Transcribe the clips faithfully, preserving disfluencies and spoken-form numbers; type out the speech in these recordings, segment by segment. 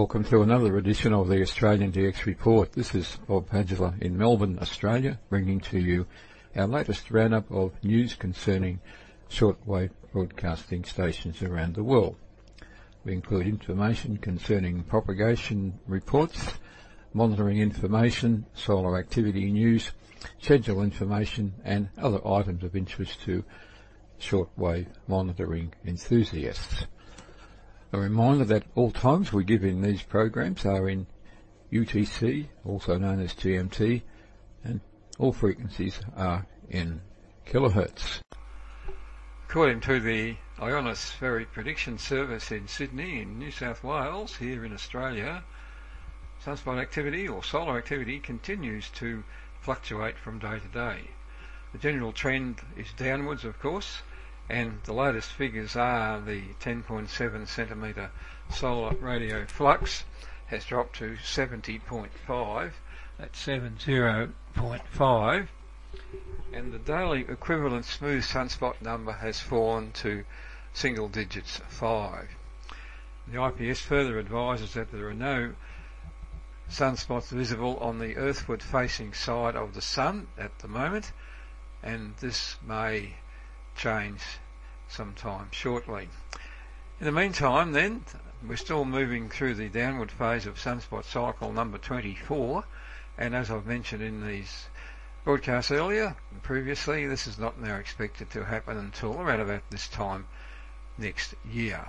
Welcome to another edition of the Australian D X Report. This is Bob Padgela in Melbourne, Australia, bringing to you our latest roundup of news concerning shortwave broadcasting stations around the world. We include information concerning propagation reports, monitoring information, solar activity news, schedule information and other items of interest to shortwave monitoring enthusiasts. A reminder that all times we give in these programs are in U T C, also known as G M T, and all frequencies are in kilohertz. According to the Ionospheric Prediction Service in Sydney, in New South Wales, here in Australia, sunspot activity or solar activity continues to fluctuate from day to day. The general trend is downwards, of course, and the latest figures are the ten point seven centimetre solar radio flux has dropped to seventy point five, that's seventy point five, and the daily equivalent smooth sunspot number has fallen to single digits five. The I P S further advises that there are no sunspots visible on the earthward facing side of the sun at the moment, and this may change sometime shortly. In the meantime then, we're still moving through the downward phase of sunspot cycle number twenty-four, and as I've mentioned in these broadcasts earlier and previously, this is not now expected to happen until around about this time next year.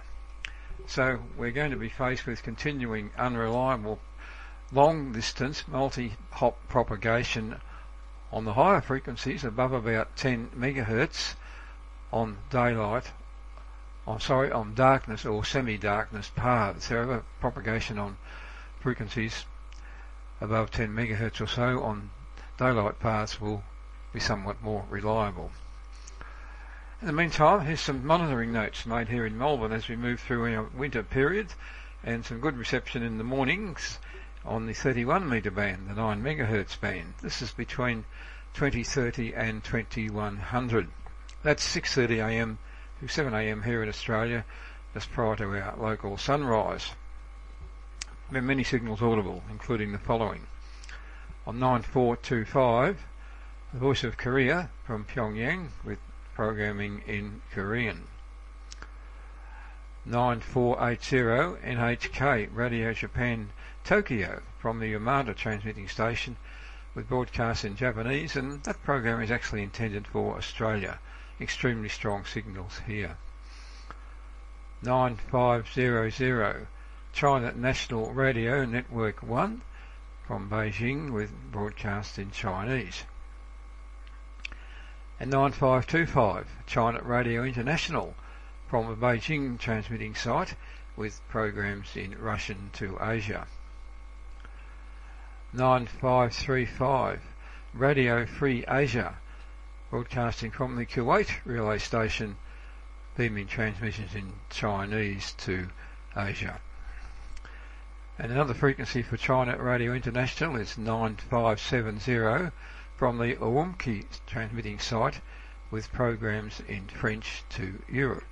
So we're going to be faced with continuing unreliable long distance multi-hop propagation on the higher frequencies above about ten megahertz on daylight, I'm sorry, on darkness or semi-darkness paths. However, propagation on frequencies above ten megahertz or so on daylight paths will be somewhat more reliable. In the meantime, here's some monitoring notes made here in Melbourne as we move through our winter period, and some good reception in the mornings on the thirty-one metre band, the nine megahertz band. This is between twenty thirty and twenty-one hundred. That's six thirty a m to seven a m here in Australia, just prior to our local sunrise. There are many signals audible, including the following. On nine four two five, the Voice of Korea from Pyongyang with programming in Korean. nine four eight zero N H K Radio Japan Tokyo from the Yamada transmitting station with broadcasts in Japanese, and that program is actually intended for Australia. Extremely strong signals here. nine five zero zero China National Radio Network one from Beijing with broadcasts in Chinese. And nine five two five China Radio International from a Beijing transmitting site with programs in Russian to Asia. nine five three five Radio Free Asia broadcasting from the Kuwait relay station, beaming transmissions in Chinese to Asia. And another frequency for China Radio International is nine five seven zero from the Urumqi transmitting site with programs in French to Europe.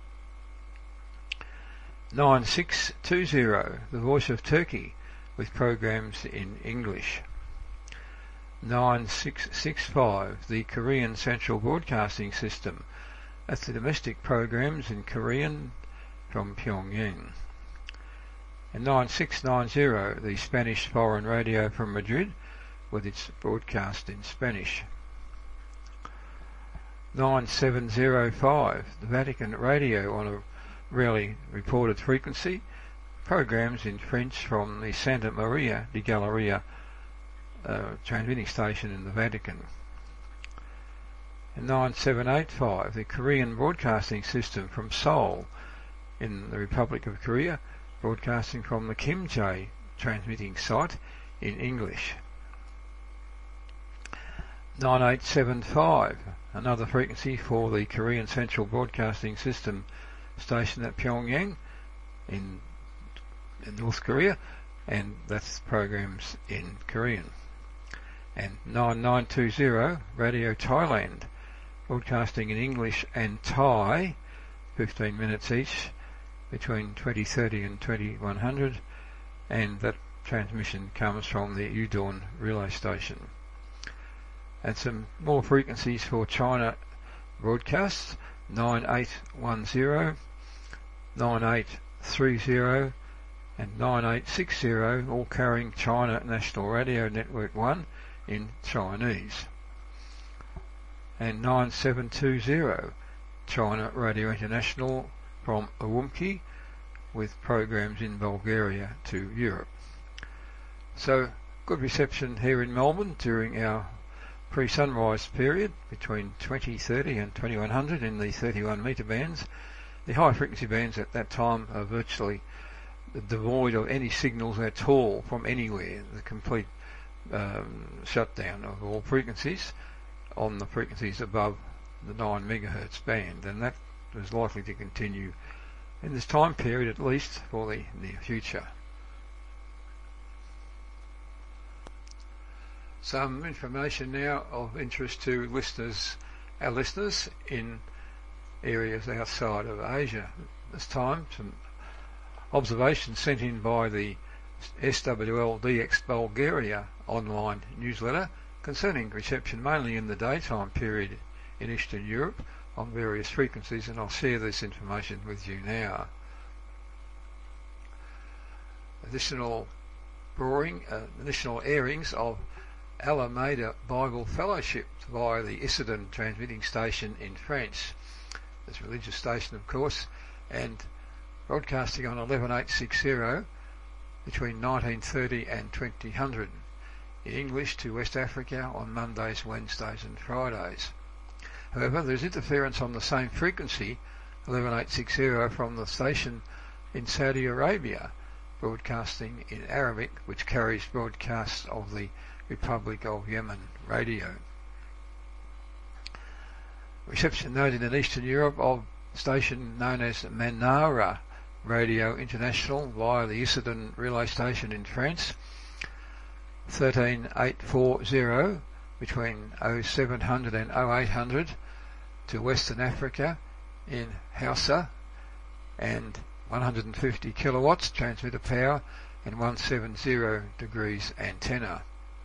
nine six two zero The Voice of Turkey with programs in English. nine six six five The Korean Central Broadcasting System. That's the domestic programs in Korean from Pyongyang. And nine six nine zero The Spanish Foreign Radio from Madrid with its broadcast in Spanish. nine seven zero five The Vatican Radio on a rarely reported frequency, programs in French from the Santa Maria di Galleria uh, transmitting station in the Vatican. And nine seven eight five The Korean Broadcasting System from Seoul in the Republic of Korea, broadcasting from the Kimjae transmitting site in English. nine eight seven five Another frequency for the Korean Central Broadcasting System station at Pyongyang in, in North Korea, and that's programs in Korean. And nine nine two zero Radio Thailand broadcasting in English and Thai, fifteen minutes each between twenty thirty and twenty-one hundred, and that transmission comes from the Udon relay station. And some more frequencies for China broadcasts: nine eight one zero, nine eight three zero and nine eight six zero, all carrying China National Radio Network one in Chinese, and nine seven two zero, China Radio International from Urumqi, with programs in Bulgaria to Europe. So good reception here in Melbourne during our pre-sunrise period between twenty thirty and twenty-one hundred in the thirty-one metre bands. The high frequency bands at that time are virtually devoid of any signals at all from anywhere, the complete um, shutdown of all frequencies on the frequencies above the nine megahertz band, and that was likely to continue in this time period at least for the near future. Some information now of interest to listeners, our listeners in areas outside of Asia. This time, some observations sent in by the S W L D X Bulgaria online newsletter concerning reception mainly in the daytime period in Eastern Europe on various frequencies, and I'll share this information with you now. Additional drawing, uh, additional airings of Alameda Bible Fellowship via the Issoudun transmitting station in France. This religious station, of course, and broadcasting on eleven eight sixty between nineteen thirty and twenty hundred in English to West Africa on Mondays, Wednesdays and Fridays. However, there's interference on the same frequency, eleven eight sixty, from the station in Saudi Arabia, broadcasting in Arabic, which carries broadcasts of the Republic of Yemen radio. Reception noted in Eastern Europe of station known as Manara Radio International via the Issoudun relay station in France, thirteen eight forty between oh seven hundred and oh eight hundred to Western Africa in Hausa, and one hundred fifty kilowatts transmitter power and one seventy degrees antenna.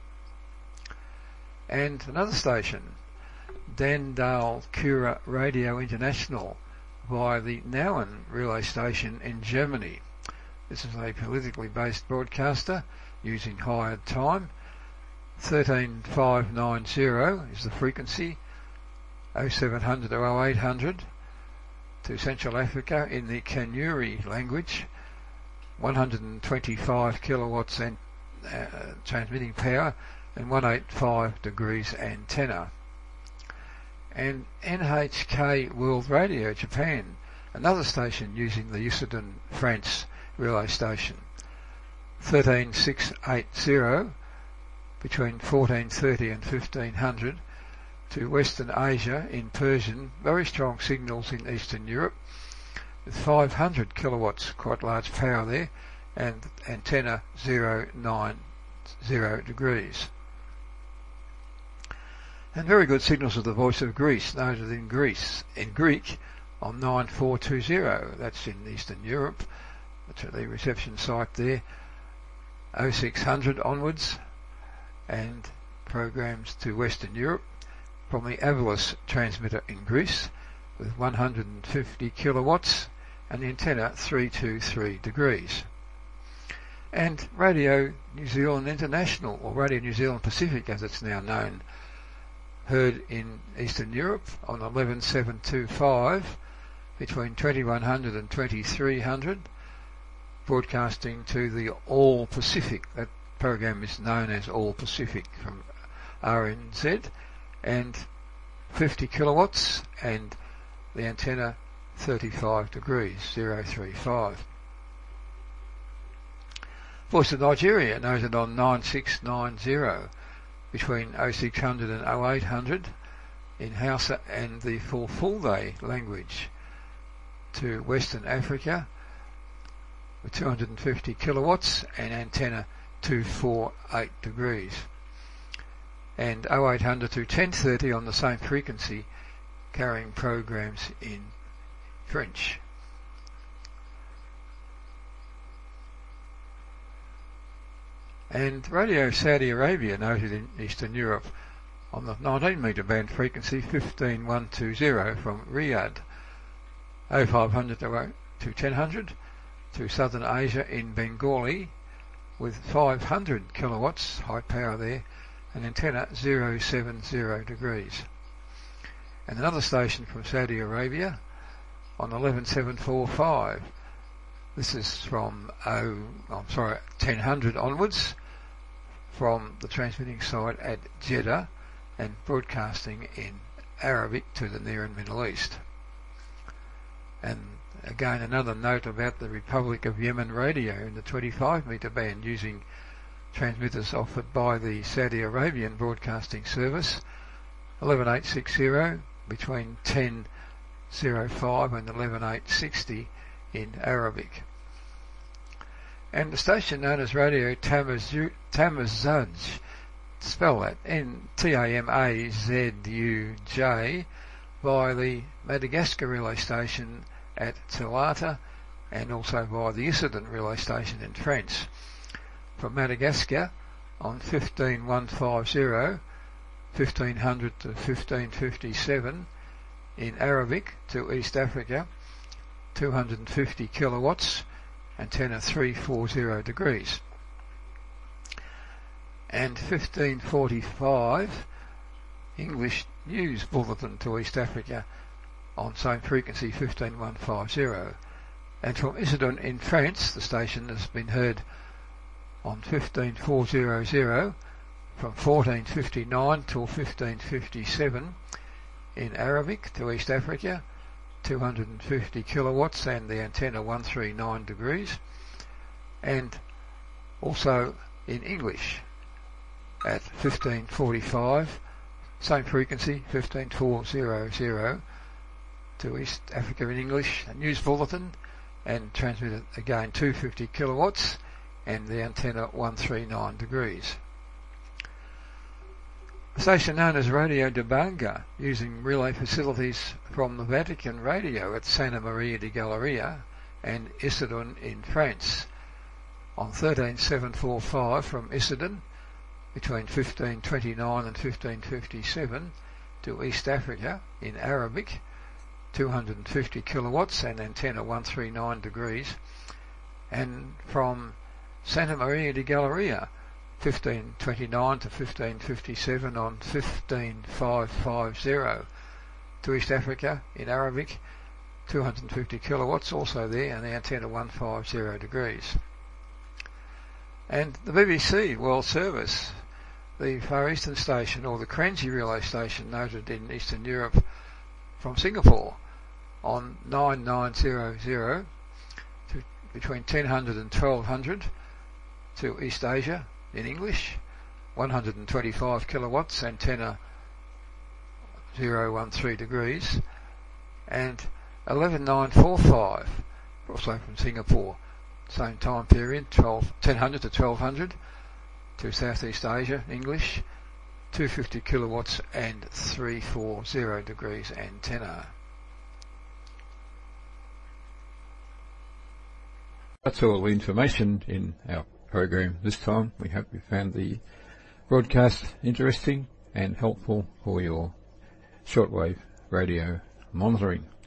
And another station, Dandal Kura Radio International via the Nauen relay station in Germany. This is a politically based broadcaster using hired time. thirteen five ninety is the frequency, oh seven hundred to oh eight hundred to Central Africa in the Kanuri language, one hundred twenty-five kilowatts and uh, transmitting power and one eighty-five degrees antenna. And N H K World Radio Japan, another station using the Issoudun France relay station, thirteen six eighty between fourteen thirty and fifteen hundred to Western Asia in Persian, very strong signals in Eastern Europe with five hundred kilowatts, quite large power there, and antenna zero nine zero degrees. And very good signals of the Voice of Greece, noted in Greece, in Greek, on nine four two zero, that's in Eastern Europe, that's at the reception site there, oh six hundred onwards, and programs to Western Europe from the Avalos transmitter in Greece with one hundred fifty kilowatts and the antenna three two three degrees. And Radio New Zealand International, or Radio New Zealand Pacific as it's now known, heard in Eastern Europe on eleven seven twenty-five between twenty-one hundred and twenty-three hundred, broadcasting to the All Pacific. That program is known as All Pacific from R N Z, and fifty kilowatts and the antenna thirty-five degrees, zero three five. Voice of Nigeria noted on nine six ninety between oh six hundred and oh eight hundred in Hausa and the Fulfulde language to Western Africa with two hundred fifty kilowatts and antenna two forty-eight degrees, and oh eight hundred to ten thirty on the same frequency carrying programs in French. And Radio Saudi Arabia, noted in Eastern Europe, on the nineteen metre band frequency fifteen one two zero from Riyadh, oh five hundred to ten hundred, to Southern Asia in Bengali, with five hundred kilowatts, high power there, an antenna zero seven zero degrees. And another station from Saudi Arabia on eleven seven forty-five. This is from oh, I'm sorry, ten hundred onwards, from the transmitting site at Jeddah and broadcasting in Arabic to the Near and Middle East. And again, another note about the Republic of Yemen radio in the twenty-five metre band, using transmitters offered by the Saudi Arabian Broadcasting Service, eleven eight sixty between ten oh five and eleven eight sixty in Arabic. And the station known as Radio Tamazuj, spell that, N T A M A Z U J, via the Madagascar relay station at Tillata, and also via the Issoudun relay station in France. From Madagascar on fifteen one fifty, fifteen hundred to fifteen fifty-seven in Arabic to East Africa, two hundred fifty kilowatts, antenna three forty degrees. And fifteen forty-five English News Bulletin to East Africa on same frequency fifteen one fifty. And from Issoudun in France, the station has been heard on fifteen four hundred from fourteen fifty-nine till fifteen fifty-seven in Arabic to East Africa, two hundred fifty kilowatts, and the antenna one thirty-nine degrees. And also in English at fifteen forty-five, same frequency fifteen four hundred to East Africa in English, a news bulletin, and transmitted again two hundred fifty kilowatts and the antenna one thirty-nine degrees. A station known as Radio de Banga, using relay facilities from the Vatican Radio at Santa Maria di Galleria and Issoudun in France, on thirteen seven forty-five from Issoudun between fifteen twenty-nine and fifteen fifty-seven to East Africa in Arabic, two hundred fifty kilowatts and antenna one thirty-nine degrees. And from Santa Maria di Galleria, fifteen twenty-nine to fifteen fifty-seven on fifteen five fifty to East Africa in Arabic, two hundred fifty kilowatts also there, and the antenna one fifty degrees. And the B B C World Service, the Far Eastern station, or the Kranji relay station, noted in Eastern Europe, from Singapore on nine nine hundred to between ten hundred and twelve hundred to East Asia in English, one hundred twenty-five kilowatts, antenna zero one three degrees, and eleven nine forty-five, also from Singapore, same time period, ten hundred to twelve hundred to Southeast Asia English, two hundred fifty kilowatts and three forty degrees antenna. That's all the information in our program this time. We hope you found the broadcast interesting and helpful for your shortwave radio monitoring.